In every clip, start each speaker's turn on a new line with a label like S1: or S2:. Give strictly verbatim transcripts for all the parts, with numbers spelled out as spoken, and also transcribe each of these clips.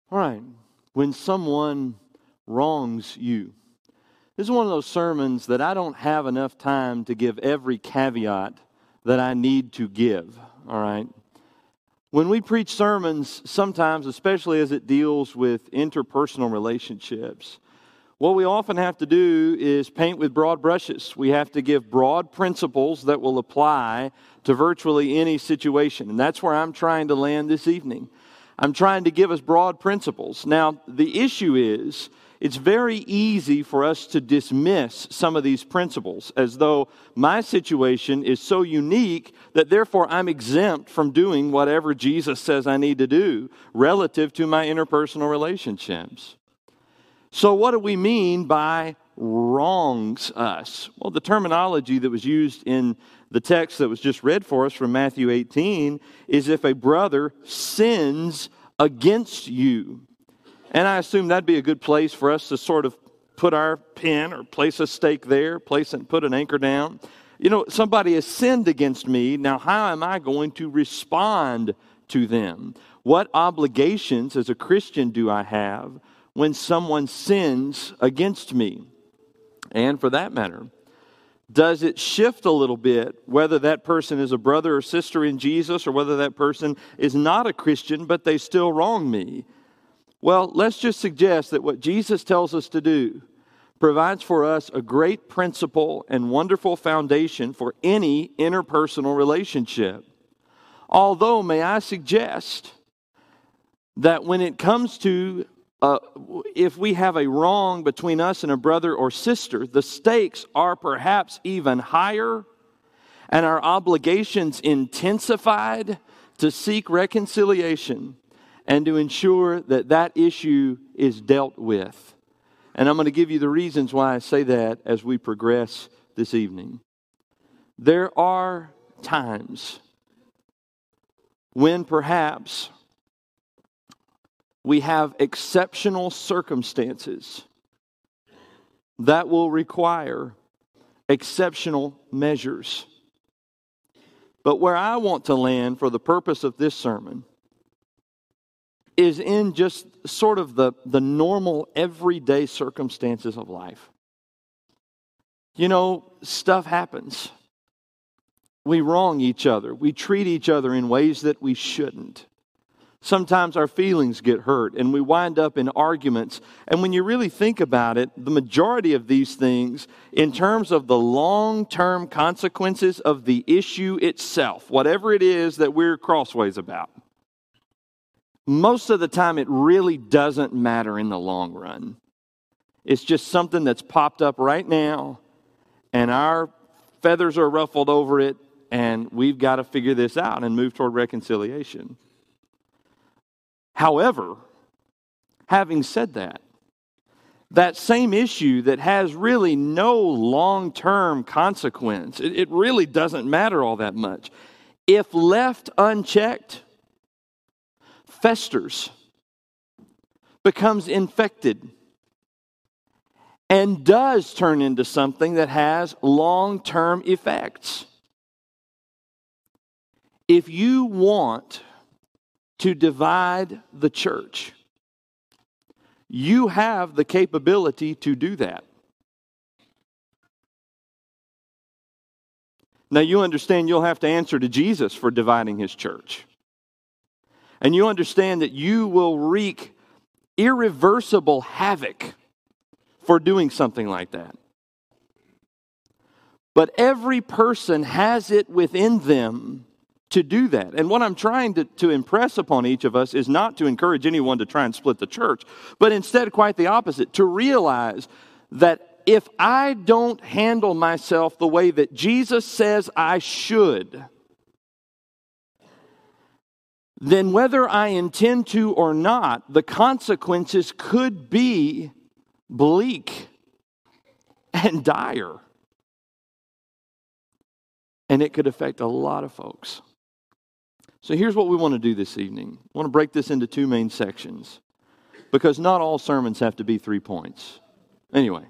S1: All right, when someone wrongs you. This is one of those sermons that I don't have enough time to give every caveat that I need to give, all right? When we preach sermons, sometimes, especially as it deals with interpersonal relationships, what we often have to do is paint with broad brushes. We have to give broad principles that will apply to virtually any situation, and that's where I'm trying to land this evening. I'm trying to give us broad principles. Now, the issue is, it's very easy for us to dismiss some of these principles as though my situation is so unique that therefore I'm exempt from doing whatever Jesus says I need to do relative to my interpersonal relationships. So what do we mean by wrongs us? Well, the terminology that was used in the text that was just read for us from Matthew eighteen is if a brother sins against you. And I assume that'd be a good place for us to sort of put our pin or place a stake there, place and put an anchor down. You know, somebody has sinned against me. Now, how am I going to respond to them? What obligations as a Christian do I have when someone sins against me? And for that matter, does it shift a little bit whether that person is a brother or sister in Jesus or whether that person is not a Christian but they still wrong me? Well, let's just suggest that what Jesus tells us to do provides for us a great principle and wonderful foundation for any interpersonal relationship. Although, may I suggest that when it comes to Uh, if we have a wrong between us and a brother or sister, the stakes are perhaps even higher and our obligations intensified to seek reconciliation and to ensure that that issue is dealt with. And I'm going to give you the reasons why I say that as we progress this evening. There are times when perhaps we have exceptional circumstances that will require exceptional measures. But where I want to land for the purpose of this sermon is in just sort of the, the normal everyday circumstances of life. You know, stuff happens. We wrong each other. We treat each other in ways that we shouldn't. Sometimes our feelings get hurt and we wind up in arguments. And when you really think about it, the majority of these things, in terms of the long-term consequences of the issue itself, whatever it is that we're crossways about, most of the time it really doesn't matter in the long run. It's just something that's popped up right now and our feathers are ruffled over it and we've got to figure this out and move toward reconciliation. However, having said that, that same issue that has really no long-term consequence, it, it really doesn't matter all that much, if left unchecked, festers, becomes infected, and does turn into something that has long-term effects. If you want to divide the church, you have the capability to do that. Now you understand you'll have to answer to Jesus for dividing his church. And you understand that you will wreak irreversible havoc for doing something like that. But every person has it within them to do that. And what I'm trying to, to impress upon each of us is not to encourage anyone to try and split the church, but instead quite the opposite, to realize that if I don't handle myself the way that Jesus says I should, then whether I intend to or not, the consequences could be bleak and dire. And it could affect a lot of folks. So here's what we want to do this evening. I want to break this into two main sections because not all sermons have to be three points. Anyway,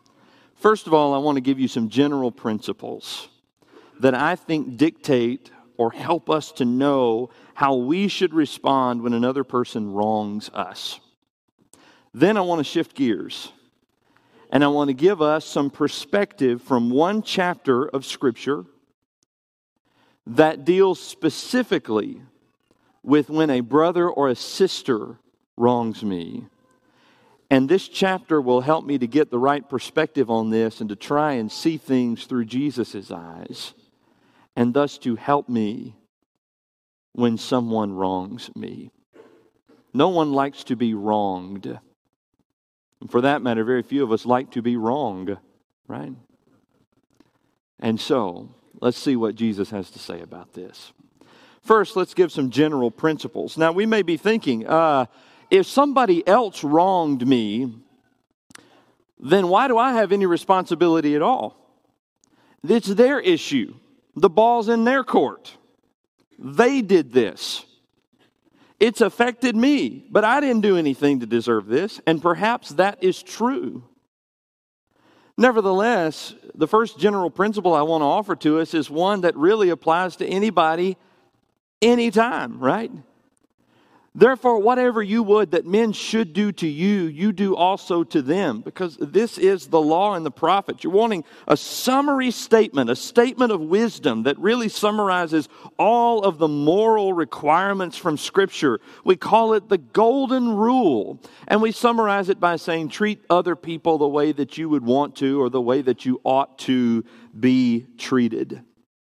S1: first of all, I want to give you some general principles that I think dictate or help us to know how we should respond when another person wrongs us. Then I want to shift gears, and I want to give us some perspective from one chapter of Scripture that deals specifically with when a brother or a sister wrongs me. And this chapter will help me to get the right perspective on this and to try and see things through Jesus' eyes, and thus to help me when someone wrongs me. No one likes to be wronged. And for that matter, very few of us like to be wronged, right? And so, let's see what Jesus has to say about this. First, let's give some general principles. Now, we may be thinking, uh, if somebody else wronged me, then why do I have any responsibility at all? It's their issue. The ball's in their court. They did this. It's affected me, but I didn't do anything to deserve this, and perhaps that is true. Nevertheless, the first general principle I want to offer to us is one that really applies to anybody, anytime, right? Therefore, whatever you would that men should do to you, you do also to them, because this is the law and the prophets. You're wanting a summary statement, a statement of wisdom that really summarizes all of the moral requirements from Scripture. We call it the golden rule, and we summarize it by saying, treat other people the way that you would want to or the way that you ought to be treated.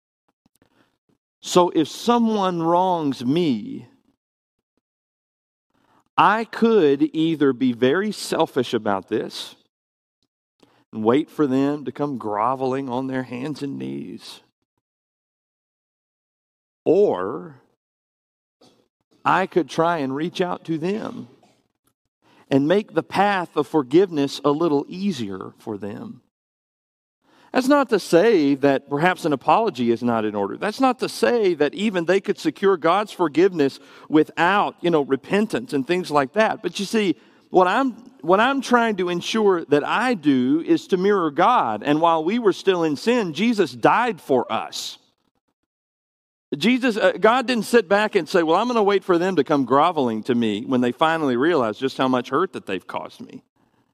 S1: So if someone wrongs me, I could either be very selfish about this and wait for them to come groveling on their hands and knees, or I could try and reach out to them and make the path of forgiveness a little easier for them. That's not to say that perhaps an apology is not in order. That's not to say that even they could secure God's forgiveness without, you know, repentance and things like that. But you see, what I'm what I'm trying to ensure that I do is to mirror God. And while we were still in sin, Jesus died for us. Jesus, uh, God didn't sit back and say, well, I'm going to wait for them to come groveling to me when they finally realize just how much hurt that they've caused me.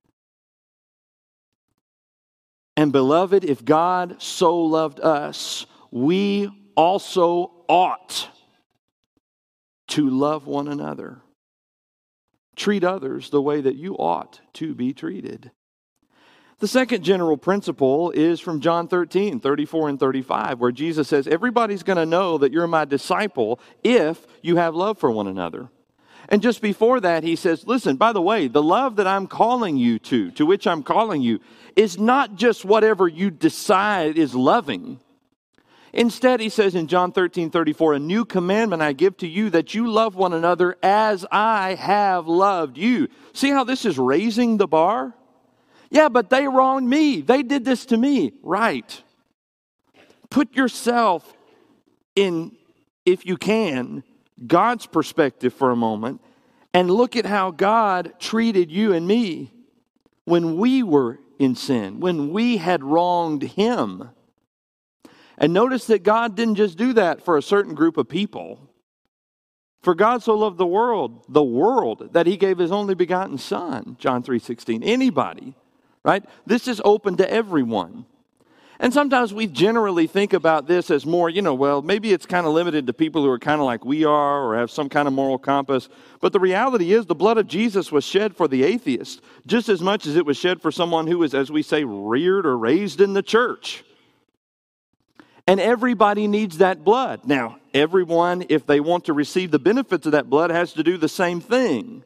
S1: And beloved, if God so loved us, we also ought to love one another. Treat others the way that you ought to be treated. The second general principle is from John thirteen, thirty-four and thirty-five, where Jesus says, everybody's going to know that you're my disciple if you have love for one another. And just before that, he says, listen, by the way, the love that I'm calling you to, to which I'm calling you, is not just whatever you decide is loving. Instead, he says in John thirteen, thirty-four, a new commandment I give to you, that you love one another as I have loved you. See how this is raising the bar? Yeah, but they wronged me. They did this to me. Right. Put yourself in, if you can, God's perspective for a moment, and look at how God treated you and me when we were in sin, when we had wronged Him. And notice that God didn't just do that for a certain group of people. For God so loved the world, the world, that He gave His only begotten Son, John three sixteen. Anybody, right? This is open to everyone. And sometimes we generally think about this as more, you know, well, maybe it's kind of limited to people who are kind of like we are or have some kind of moral compass. But the reality is the blood of Jesus was shed for the atheist just as much as it was shed for someone who was, as we say, reared or raised in the church. And everybody needs that blood. Now, everyone, if they want to receive the benefits of that blood, has to do the same thing.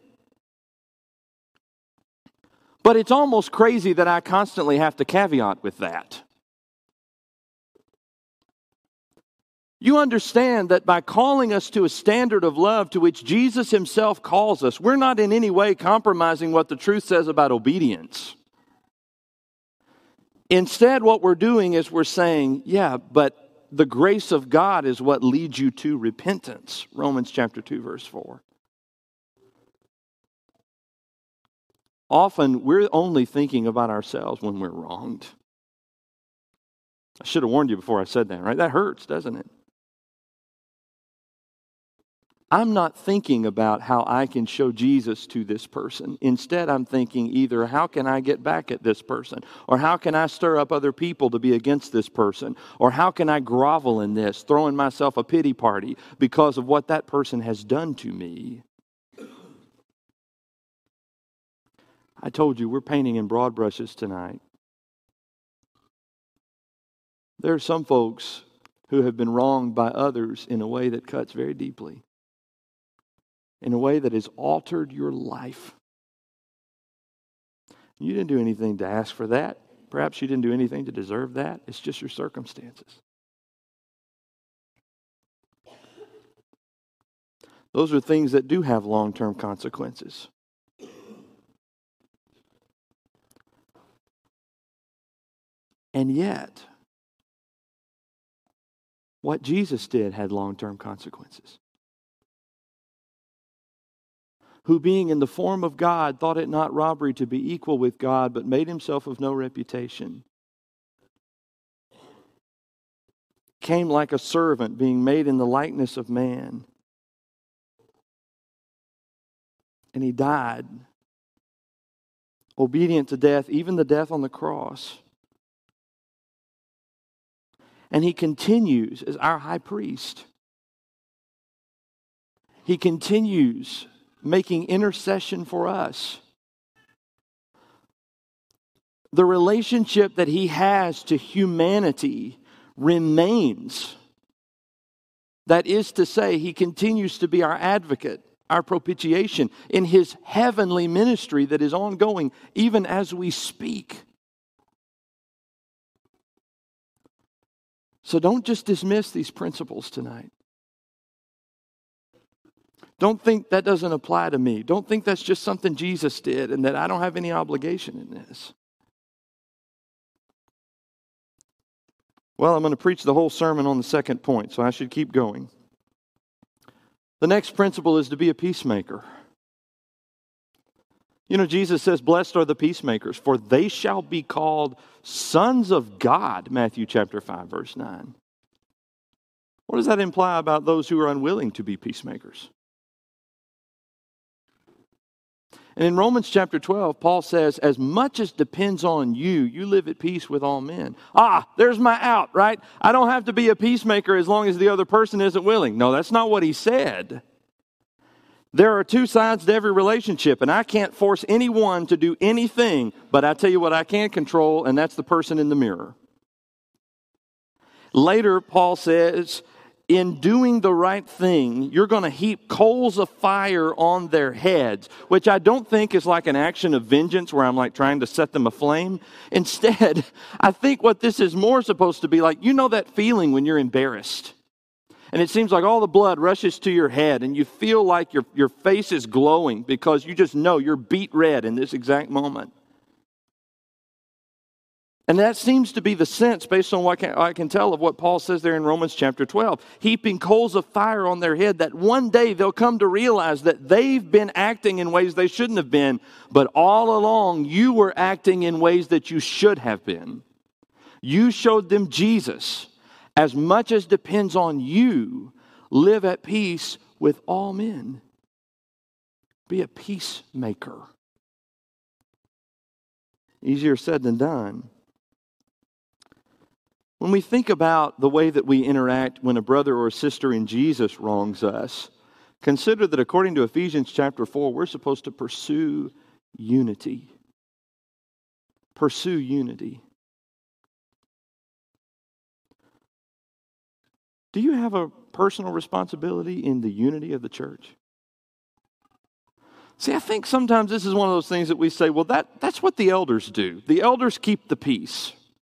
S1: But it's almost crazy that I constantly have to caveat with that. You understand that by calling us to a standard of love to which Jesus Himself calls us, we're not in any way compromising what the truth says about obedience. Instead, what we're doing is we're saying, yeah, but the grace of God is what leads you to repentance. Romans chapter two, verse four. Often, we're only thinking about ourselves when we're wronged. I should have warned you before I said that, right? That hurts, doesn't it? I'm not thinking about how I can show Jesus to this person. Instead, I'm thinking either how can I get back at this person, or how can I stir up other people to be against this person, or how can I grovel in this, throwing myself a pity party because of what that person has done to me. I told you we're painting in broad brushes tonight. There are some folks who have been wronged by others in a way that cuts very deeply, in a way that has altered your life. You didn't do anything to ask for that. Perhaps you didn't do anything to deserve that. It's just your circumstances. Those are things that do have long-term consequences. And yet, what Jesus did had long-term consequences. Who being in the form of God thought it not robbery to be equal with God, but made himself of no reputation. Came like a servant, being made in the likeness of man. And he died, obedient to death, even the death on the cross. And he continues as our high priest. He continues making intercession for us. The relationship that he has to humanity remains. That is to say, he continues to be our advocate, our propitiation in his heavenly ministry that is ongoing even as we speak. So don't just dismiss these principles tonight. Don't think that doesn't apply to me. Don't think that's just something Jesus did and that I don't have any obligation in this. Well, I'm going to preach the whole sermon on the second point, so I should keep going. The next principle is to be a peacemaker. You know, Jesus says, blessed are the peacemakers, for they shall be called sons of God, Matthew chapter five, verse nine. What does that imply about those who are unwilling to be peacemakers? And in Romans chapter twelve, Paul says, as much as depends on you, you live at peace with all men. Ah, there's my out, right? I don't have to be a peacemaker as long as the other person isn't willing. No, that's not what he said. There are two sides to every relationship, and I can't force anyone to do anything, but I tell you what I can control, and that's the person in the mirror. Later, Paul says, in doing the right thing, you're going to heap coals of fire on their heads, which I don't think is like an action of vengeance where I'm like trying to set them aflame. Instead, I think what this is more supposed to be like, you know that feeling when you're embarrassed. And it seems like all the blood rushes to your head and you feel like your, your face is glowing because you just know you're beet red in this exact moment. And that seems to be the sense based on what I can, I can tell of what Paul says there in Romans chapter twelve. Heaping coals of fire on their head that one day they'll come to realize that they've been acting in ways they shouldn't have been, but all along you were acting in ways that you should have been. You showed them Jesus. As much as depends on you, live at peace with all men. Be a peacemaker. Easier said than done. When we think about the way that we interact when a brother or a sister in Jesus wrongs us, consider that according to Ephesians chapter four, we're supposed to pursue unity. Pursue unity. Do you have a personal responsibility in the unity of the church? See, I think sometimes this is one of those things that we say, well, that, that's what the elders do. The elders keep the peace.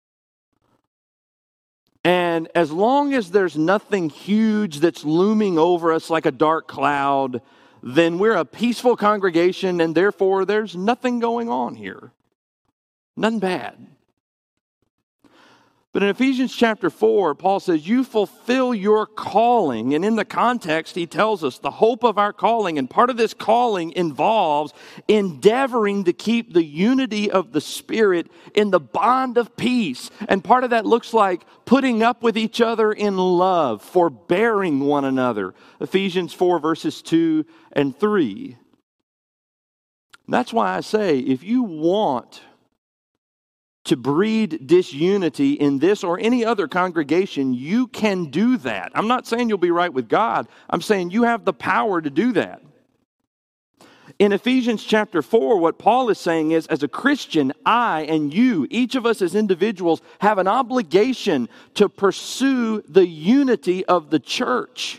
S1: And as long as there's nothing huge that's looming over us like a dark cloud, then we're a peaceful congregation and therefore there's nothing going on here. Nothing bad. But in Ephesians chapter four, Paul says, you fulfill your calling. And in the context, he tells us the hope of our calling. And part of this calling involves endeavoring to keep the unity of the Spirit in the bond of peace. And part of that looks like putting up with each other in love, forbearing one another. Ephesians four, verses two and three. That's why I say, if you want to breed disunity in this or any other congregation, you can do that. I'm not saying you'll be right with God. I'm saying you have the power to do that. In Ephesians chapter four, what Paul is saying is, as a Christian, I and you, each of us as individuals, have an obligation to pursue the unity of the church.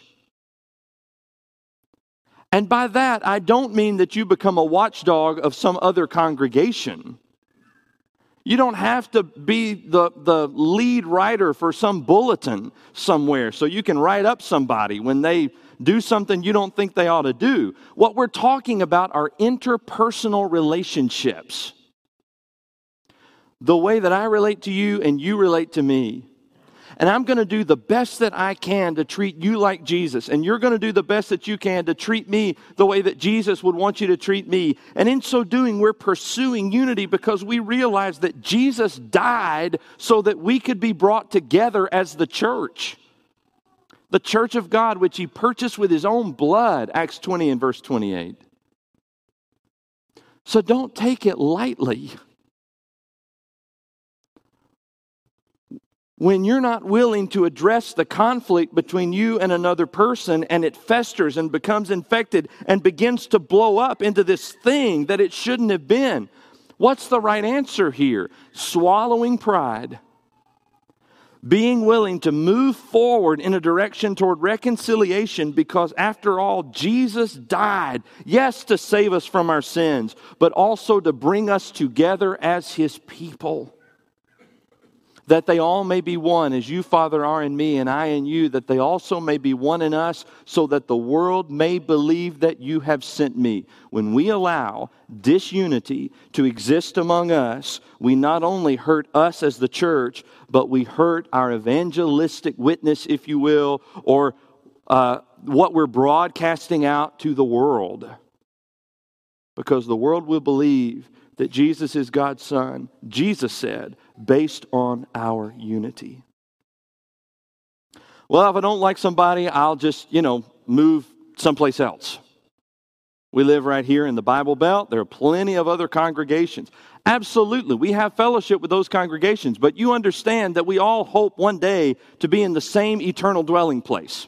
S1: And by that, I don't mean that you become a watchdog of some other congregation. You don't have to be the, the lead writer for some bulletin somewhere so you can write up somebody when they do something you don't think they ought to do. What we're talking about are interpersonal relationships. The way that I relate to you and you relate to me. And I'm going to do the best that I can to treat you like Jesus. And you're going to do the best that you can to treat me the way that Jesus would want you to treat me. And in so doing, we're pursuing unity because we realize that Jesus died so that we could be brought together as the church. The church of God, which he purchased with his own blood, Acts twenty and verse twenty-eight. So don't take it lightly. When you're not willing to address the conflict between you and another person and it festers and becomes infected and begins to blow up into this thing that it shouldn't have been, what's the right answer here? Swallowing pride. Being willing to move forward in a direction toward reconciliation because after all, Jesus died, yes, to save us from our sins, but also to bring us together as his people. That they all may be one, as you, Father, are in me, and I in you, that they also may be one in us, so that the world may believe that you have sent me. When we allow disunity to exist among us, we not only hurt us as the church, but we hurt our evangelistic witness, if you will, or uh, what we're broadcasting out to the world. Because the world will believe that Jesus is God's Son, Jesus said, based on our unity. Well, if I don't like somebody, I'll just, you know, move someplace else. We live right here in the Bible Belt. There are plenty of other congregations. Absolutely, we have fellowship with those congregations, but you understand that we all hope one day to be in the same eternal dwelling place.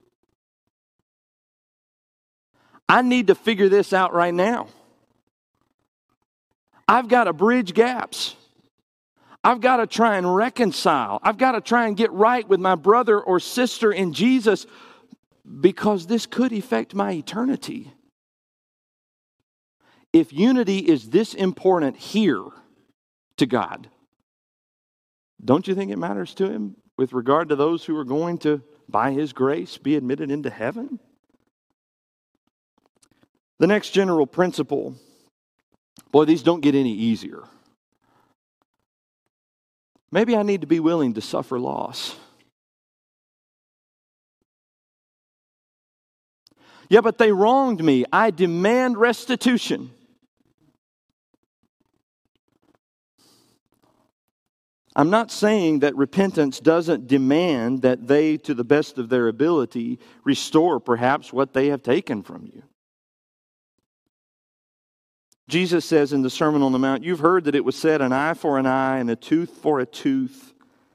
S1: I need to figure this out right now. I've got to bridge gaps. I've got to try and reconcile. I've got to try and get right with my brother or sister in Jesus because this could affect my eternity. If unity is this important here to God, don't you think it matters to him with regard to those who are going to, by his grace, be admitted into heaven? The next general principle, boy, these don't get any easier. Maybe I need to be willing to suffer loss. Yeah, but they wronged me. I demand restitution. I'm not saying that repentance doesn't demand that they, to the best of their ability, restore perhaps what they have taken from you. Jesus says in the Sermon on the Mount, you've heard that it was said, an eye for an eye and a tooth for a tooth.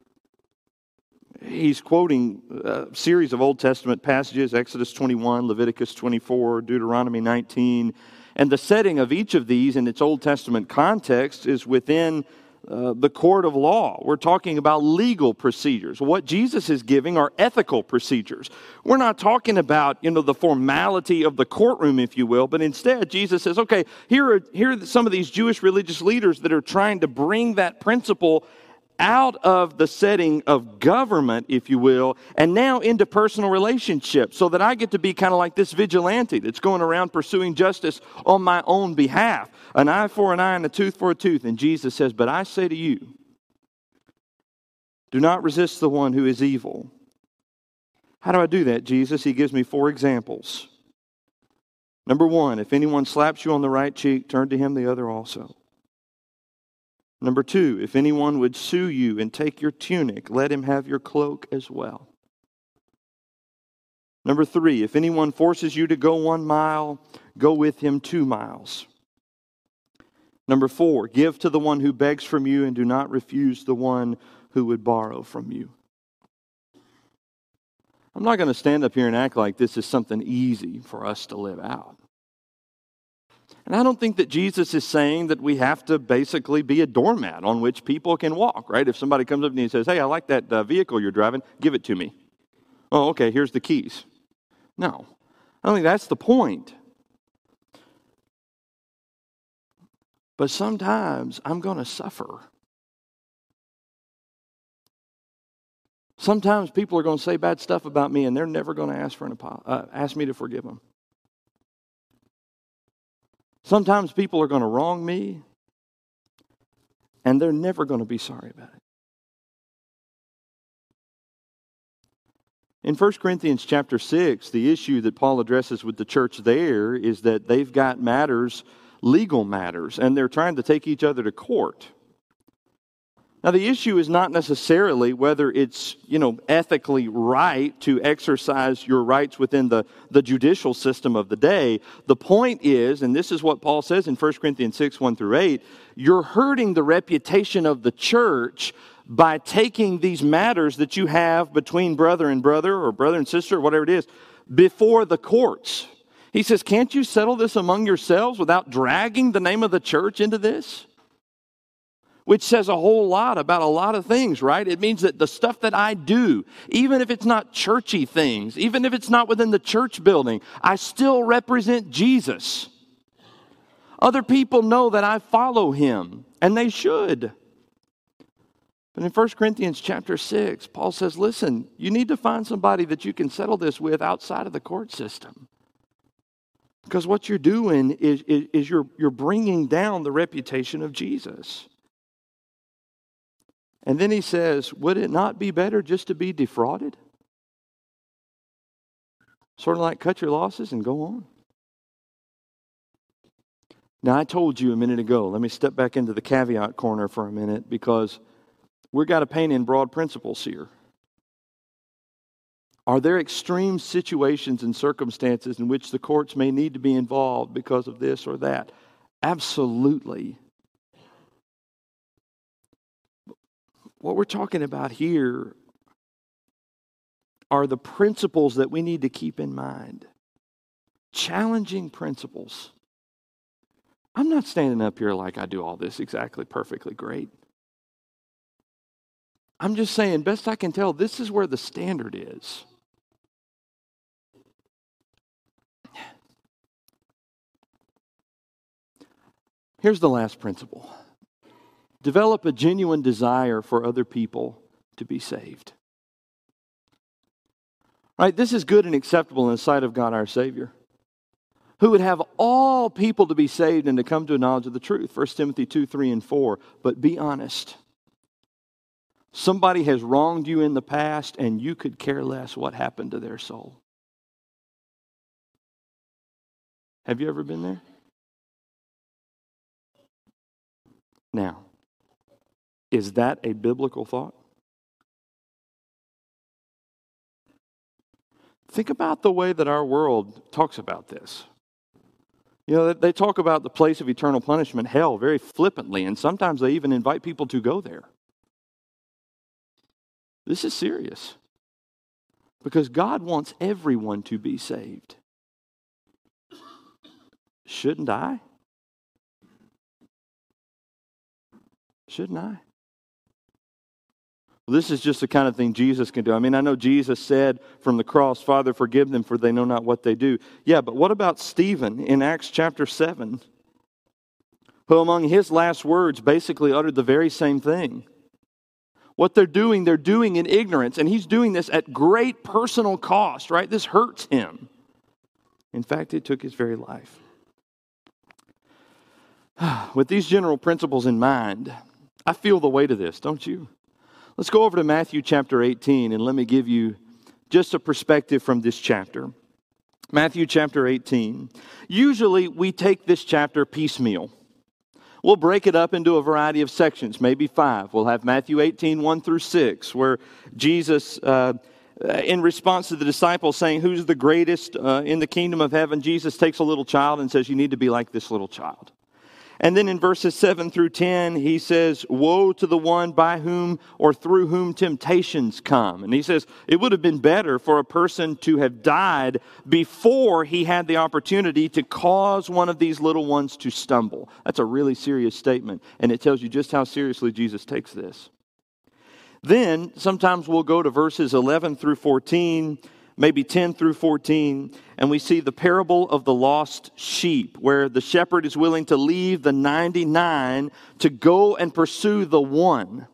S1: He's quoting a series of Old Testament passages, Exodus twenty-one, Leviticus twenty-four, Deuteronomy nineteen. And the setting of each of these in its Old Testament context is within Uh, the court of law. We're talking about legal procedures. What Jesus is giving are ethical procedures. We're not talking about, you know, the formality of the courtroom, if you will, but instead Jesus says, okay, here are, here are some of these Jewish religious leaders that are trying to bring that principle out of the setting of government, if you will, and now into personal relationships so that I get to be kind of like this vigilante that's going around pursuing justice on my own behalf. An eye for an eye and a tooth for a tooth. And Jesus says, but I say to you, Do not resist the one who is evil. How do I do that, Jesus? He gives me four examples. Number one, if anyone slaps you on the right cheek, turn to him the other also. Number two, if anyone would sue you and take your tunic, let him have your cloak as well. Number three, if anyone forces you to go one mile, go with him two miles. Number four, give to the one who begs from you and do not refuse the one who would borrow from you. I'm not going to stand up here and act like this is something easy for us to live out. And I don't think that Jesus is saying that we have to basically be a doormat on which people can walk, right? If somebody comes up to me and says, hey, I like that uh, vehicle you're driving, give it to me. Oh, okay, here's the keys. No, I don't think that's the point. But sometimes I'm going to suffer. Sometimes people are going to say bad stuff about me and they're never going to ask for an apo- uh, ask me to forgive them. Sometimes people are going to wrong me and they're never going to be sorry about it. In First Corinthians chapter six, the issue that Paul addresses with the church there is that they've got matters, legal matters, and they're trying to take each other to court. Now, the issue is not necessarily whether it's, you know, ethically right to exercise your rights within the, the judicial system of the day. The point is, and this is what Paul says in First Corinthians six, one through eight, you're hurting the reputation of the church by taking these matters that you have between brother and brother or brother and sister or whatever it is before the courts. He says, can't you settle this among yourselves without dragging the name of the church into this? Which says a whole lot about a lot of things, right? It means that the stuff that I do, even if it's not churchy things, even if it's not within the church building, I still represent Jesus. Other people know that I follow him, and they should. But in First Corinthians chapter six, Paul says, listen, you need to find somebody that you can settle this with outside of the court system. Because what you're doing is, is, is you're, you're bringing down the reputation of Jesus. And then he says, would it not be better just to be defrauded? Sort of like cut your losses and go on. Now, I told you a minute ago, let me step back into the caveat corner for a minute because we've got to paint in broad principles here. Are there extreme situations and circumstances in which the courts may need to be involved because of this or that? Absolutely. What we're talking about here are the principles that we need to keep in mind. Challenging principles. I'm not standing up here like I do all this exactly perfectly great. I'm just saying, best I can tell, this is where the standard is. Here's the last principle. Develop a genuine desire for other people to be saved. Right? This is good and acceptable in the sight of God our Savior, who would have all people to be saved and to come to a knowledge of the truth. First Timothy two, three, and four. But be honest. Somebody has wronged you in the past and you could care less what happened to their soul. Have you ever been there? Now, is that a biblical thought? Think about the way that our world talks about this. You know, they talk about the place of eternal punishment, hell, very flippantly, and sometimes they even invite people to go there. This is serious because God wants everyone to be saved. Shouldn't I? Shouldn't I? Well, this is just the kind of thing Jesus can do. I mean, I know Jesus said from the cross, Father, forgive them for they know not what they do. Yeah, but what about Stephen in Acts chapter seven, who among his last words basically uttered the very same thing? What they're doing, they're doing in ignorance, and he's doing this at great personal cost, right? This hurts him. In fact, it took his very life. With these general principles in mind, I feel the weight of this, don't you? Let's go over to Matthew chapter eighteen, and let me give you just a perspective from this chapter. Matthew chapter eighteen. Usually we take this chapter piecemeal. We'll break it up into a variety of sections, maybe five. We'll have Matthew eighteen, one through six, where Jesus, uh, in response to the disciples saying, who's the greatest uh, in the kingdom of heaven? Jesus takes a little child and says, you need to be like this little child. And then in verses seven through ten, he says, woe to the one by whom or through whom temptations come. And he says, it would have been better for a person to have died before he had the opportunity to cause one of these little ones to stumble. That's a really serious statement, and it tells you just how seriously Jesus takes this. Then, sometimes we'll go to verses eleven through fourteen, maybe ten through fourteen, and we see the parable of the lost sheep, where the shepherd is willing to leave the ninety-nine to go and pursue the one,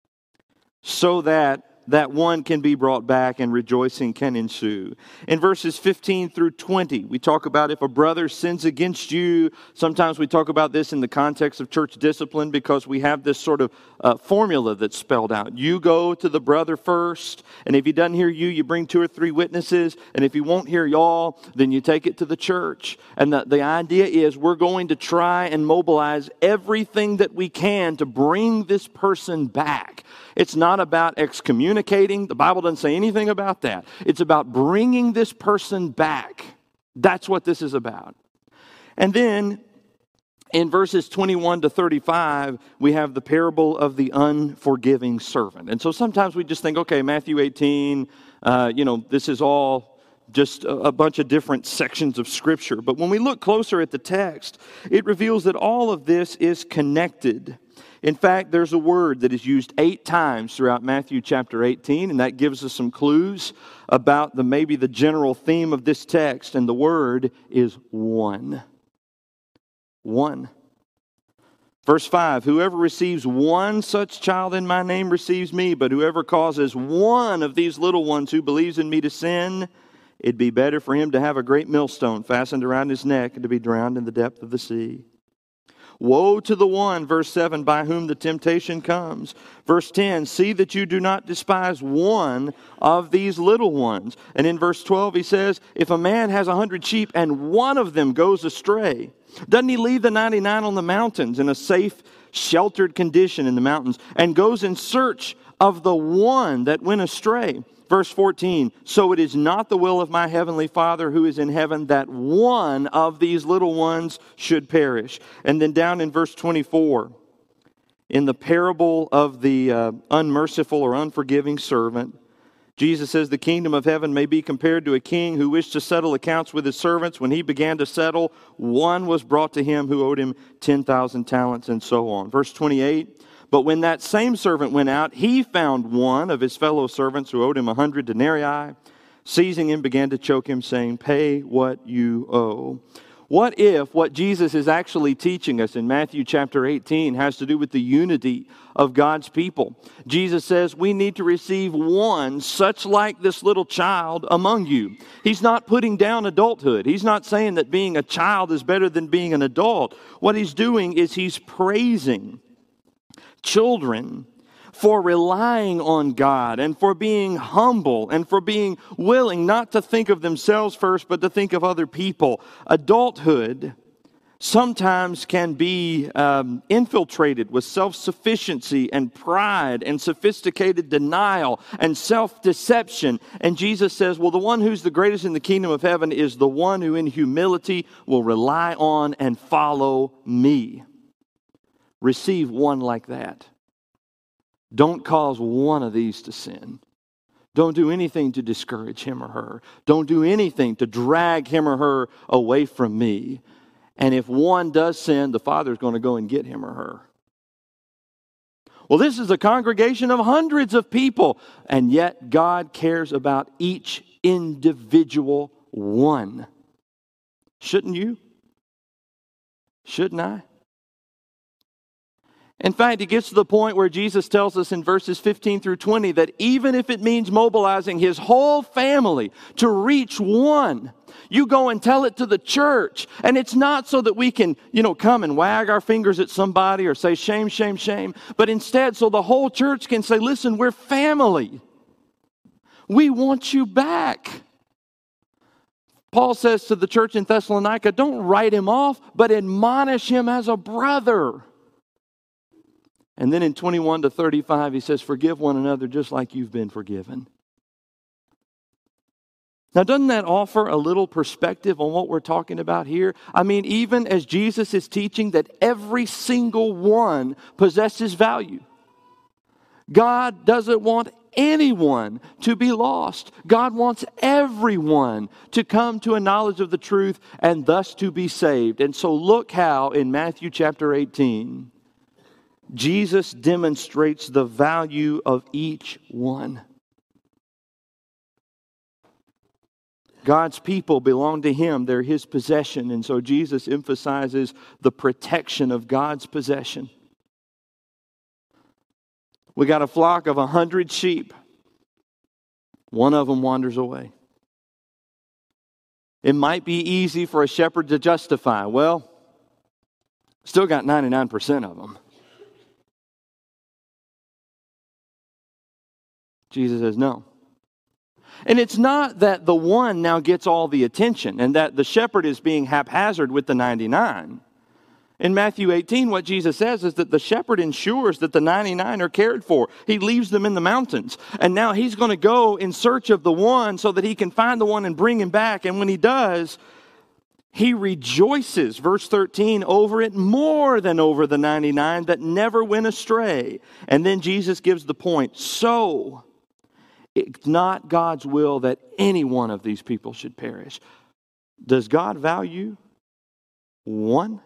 S1: so that that one can be brought back and rejoicing can ensue. In verses fifteen through twenty, we talk about if a brother sins against you. Sometimes we talk about this in the context of church discipline because we have this sort of uh, formula that's spelled out. You go to the brother first, and if he doesn't hear you, you bring two or three witnesses, and if he won't hear y'all, then you take it to the church. And the, the idea is we're going to try and mobilize everything that we can to bring this person back. It's not about excommunicating. The Bible doesn't say anything about that. It's about bringing this person back. That's what this is about. And then in verses twenty-one to thirty-five, we have the parable of the unforgiving servant. And so sometimes we just think, okay, Matthew eighteen, uh, you know, this is all just a, a bunch of different sections of Scripture. But when we look closer at the text, it reveals that all of this is connected. In fact, there's a word that is used eight times throughout Matthew chapter eighteen, and that gives us some clues about the maybe the general theme of this text, and the word is one. One. Verse five, whoever receives one such child in my name receives me, but whoever causes one of these little ones who believes in me to sin, it'd be better for him to have a great millstone fastened around his neck and to be drowned in the depth of the sea. Woe to the one, verse seven, by whom the temptation comes. Verse ten, see that you do not despise one of these little ones. And in verse twelve he says, if a man has a hundred sheep and one of them goes astray, doesn't he leave the ninety-nine on the mountains in a safe, sheltered condition in the mountains and goes in search of the one that went astray? Verse fourteen, so it is not the will of my heavenly Father who is in heaven that one of these little ones should perish. And then down in verse twenty-four, in the parable of the uh, unmerciful or unforgiving servant, Jesus says the kingdom of heaven may be compared to a king who wished to settle accounts with his servants. When he began to settle, one was brought to him who owed him ten thousand talents, and so on. Verse twenty-eight, but when that same servant went out, he found one of his fellow servants who owed him a hundred denarii. Seizing him, began to choke him, saying, pay what you owe. What if what Jesus is actually teaching us in Matthew chapter eighteen has to do with the unity of God's people? Jesus says we need to receive one such like this little child among you. He's not putting down adulthood. He's not saying that being a child is better than being an adult. What he's doing is he's praising children for relying on God and for being humble and for being willing not to think of themselves first, but to think of other people. Adulthood sometimes can be um, infiltrated with self-sufficiency and pride and sophisticated denial and self-deception. And Jesus says, well, the one who's the greatest in the kingdom of heaven is the one who in humility will rely on and follow me. Receive one like that. Don't cause one of these to sin. Don't do anything to discourage him or her. Don't do anything to drag him or her away from me. And if one does sin, the Father's going to go and get him or her. Well, this is a congregation of hundreds of people, and yet God cares about each individual one. Shouldn't you? Shouldn't I? In fact, it gets to the point where Jesus tells us in verses fifteen through twenty that even if it means mobilizing his whole family to reach one, You go and tell it to the church. And it's not so that we can, you know, come and wag our fingers at somebody or say shame, shame, shame. But instead, so the whole church can say, listen, we're family. We want you back. Paul says to the church in Thessalonica, don't write him off, but admonish him as a brother. And then in twenty-one to thirty-five, he says, forgive one another just like you've been forgiven. Now, doesn't that offer a little perspective on what we're talking about here? I mean, even as Jesus is teaching that every single one possesses value. God doesn't want anyone to be lost. God wants everyone to come to a knowledge of the truth and thus to be saved. And so look how in Matthew chapter eighteen, Jesus demonstrates the value of each one. God's people belong to Him. They're His possession. And so Jesus emphasizes the protection of God's possession. We got a flock of a hundred sheep. One of them wanders away. It might be easy for a shepherd to justify. Well, still got ninety-nine percent of them. Jesus says no. And it's not that the one now gets all the attention and that the shepherd is being haphazard with the ninety-nine. In Matthew eighteen, what Jesus says is that the shepherd ensures that the ninety-nine are cared for. He leaves them in the mountains. And now he's going to go in search of the one so that he can find the one and bring him back. And when he does, he rejoices, verse thirteen, over it more than over the ninety-nine that never went astray. And then Jesus gives the point. So, it's not God's will that any one of these people should perish. Does God value one?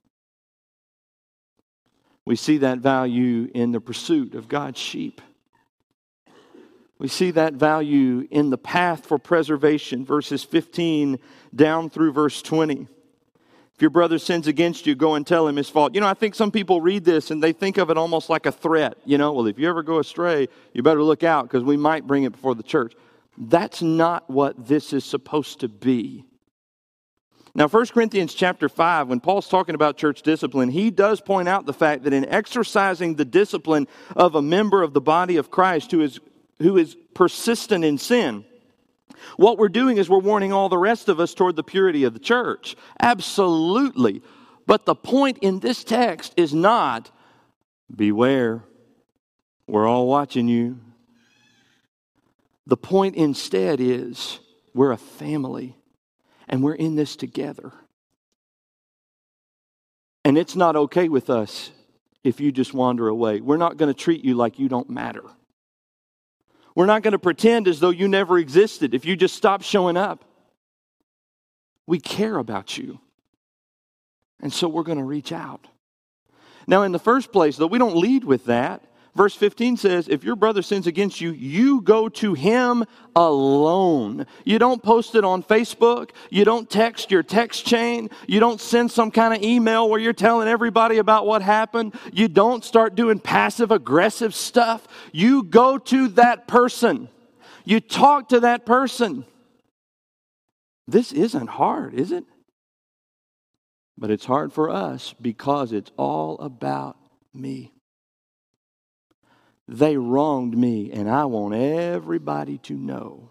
S1: We see that value in the pursuit of God's sheep. We see that value in the path for preservation, verses fifteen down through verse twenty. If your brother sins against you, go and tell him his fault. You know, I think some people read this and they think of it almost like a threat. You know, well, if you ever go astray, you better look out because we might bring it before the church. That's not what this is supposed to be. Now, First Corinthians chapter five, when Paul's talking about church discipline, he does point out the fact that in exercising the discipline of a member of the body of Christ who is, who is persistent in sin, what we're doing is we're warning all the rest of us toward the purity of the church. Absolutely. But the point in this text is not, beware, we're all watching you. The point instead is, we're a family, and we're in this together. And it's not okay with us if you just wander away. We're not going to treat you like you don't matter. We're not going to pretend as though you never existed if you just stop showing up. We care about you. And so we're going to reach out. Now, in the first place, though, we don't lead with that. Verse fifteen says, if your brother sins against you, you go to him alone. You don't post it on Facebook. You don't text your text chain. You don't send some kind of email where you're telling everybody about what happened. You don't start doing passive aggressive stuff. You go to that person. You talk to that person. This isn't hard, is it? But it's hard for us because it's all about me. They wronged me, and I want everybody to know.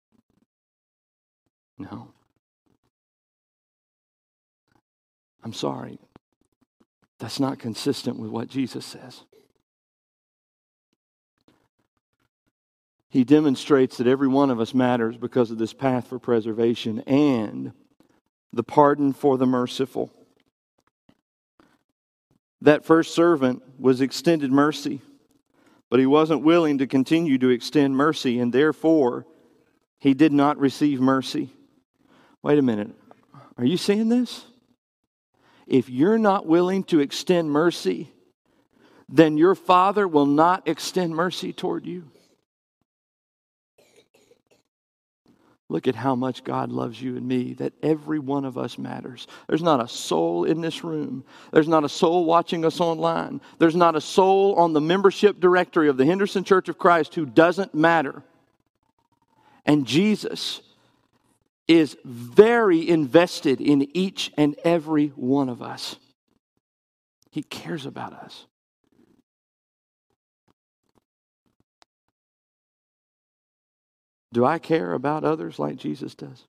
S1: No. I'm sorry. That's not consistent with what Jesus says. He demonstrates that every one of us matters because of this path for preservation and the pardon for the merciful. That first servant was extended mercy. But he wasn't willing to continue to extend mercy, and therefore, he did not receive mercy. Wait a minute. Are you seeing this? If you're not willing to extend mercy, then your Father will not extend mercy toward you. Look at how much God loves you and me, that every one of us matters. There's not a soul in this room. There's not a soul watching us online. There's not a soul on the membership directory of the Henderson Church of Christ who doesn't matter. And Jesus is very invested in each and every one of us. He cares about us. Do I care about others like Jesus does?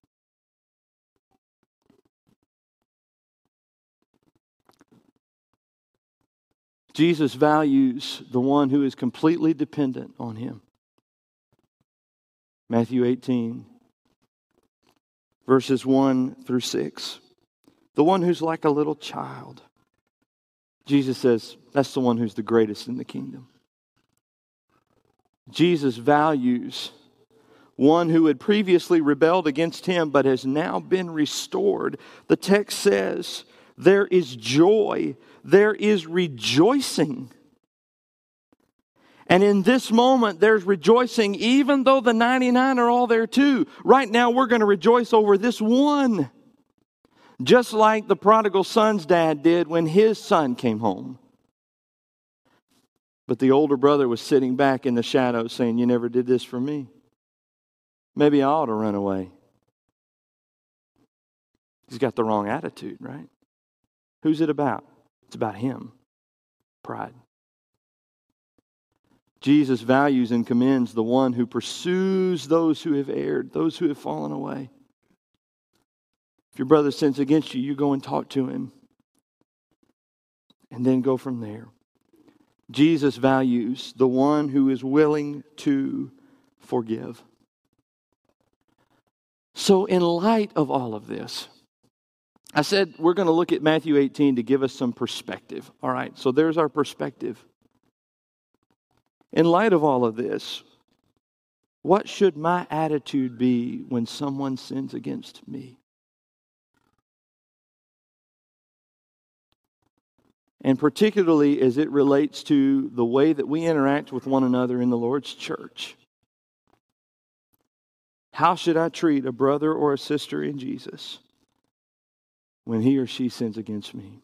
S1: Jesus values the one who is completely dependent on Him. Matthew eighteen, verses one through six. The one who's like a little child. Jesus says, that's the one who's the greatest in the kingdom. Jesus values one who had previously rebelled against Him but has now been restored. The text says, there is joy, there is rejoicing. And in this moment, there's rejoicing, even though the ninety-nine are all there too. Right now, we're going to rejoice over this one. Just like the prodigal son's dad did when his son came home. But the older brother was sitting back in the shadows saying, you never did this for me. Maybe I ought to run away. He's got the wrong attitude, right? Who's it about? It's about him. Pride. Jesus values and commends the one who pursues those who have erred, those who have fallen away. If your brother sins against you, you go and talk to him. And then go from there. Jesus values the one who is willing to forgive. So in light of all of this, I said we're going to look at Matthew eighteen to give us some perspective. All right, so there's our perspective. In light of all of this, what should my attitude be when someone sins against me? And particularly as it relates to the way that we interact with one another in the Lord's church. How should I treat a brother or a sister in Jesus when he or she sins against me?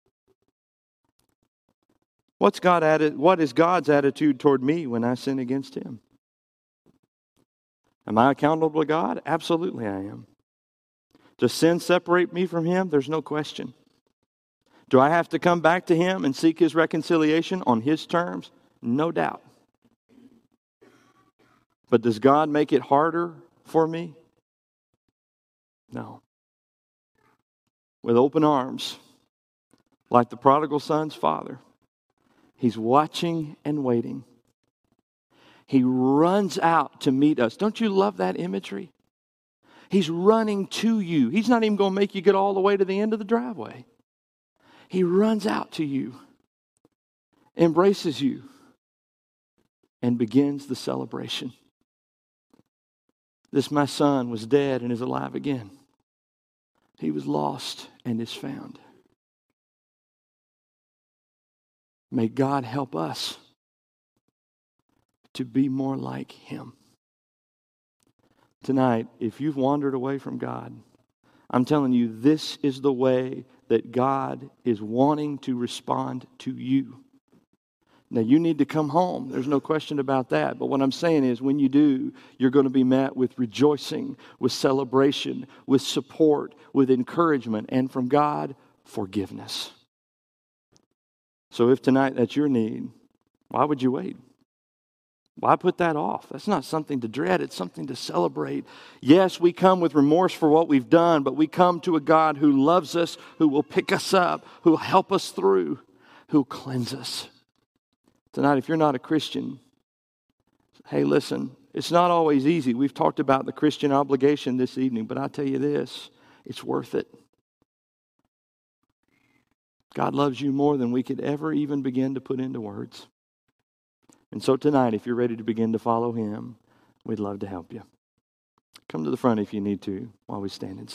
S1: What's God atti- what is God's attitude toward me when I sin against Him? Am I accountable to God? Absolutely I am. Does sin separate me from Him? There's no question. Do I have to come back to Him and seek His reconciliation on His terms? No doubt. But does God make it harder for me? No. With open arms, like the prodigal son's father, He's watching and waiting. He runs out to meet us. Don't you love that imagery? He's running to you. He's not even going to make you get all the way to the end of the driveway. He runs out to you, embraces you, and begins the celebration. This my son was dead and is alive again. He was lost and is found. May God help us to be more like Him. Tonight, if you've wandered away from God, I'm telling you, this is the way that God is wanting to respond to you. Now, you need to come home. There's no question about that. But what I'm saying is, when you do, you're going to be met with rejoicing, with celebration, with support, with encouragement, and from God, forgiveness. So if tonight that's your need, why would you wait? Why put that off? That's not something to dread. It's something to celebrate. Yes, we come with remorse for what we've done, but we come to a God who loves us, who will pick us up, who will help us through, who will cleanse us. Tonight, if you're not a Christian, hey, listen, it's not always easy. We've talked about the Christian obligation this evening, but I'll tell you this, it's worth it. God loves you more than we could ever even begin to put into words. And so tonight, if you're ready to begin to follow Him, we'd love to help you. Come to the front if you need to while we stand and sing.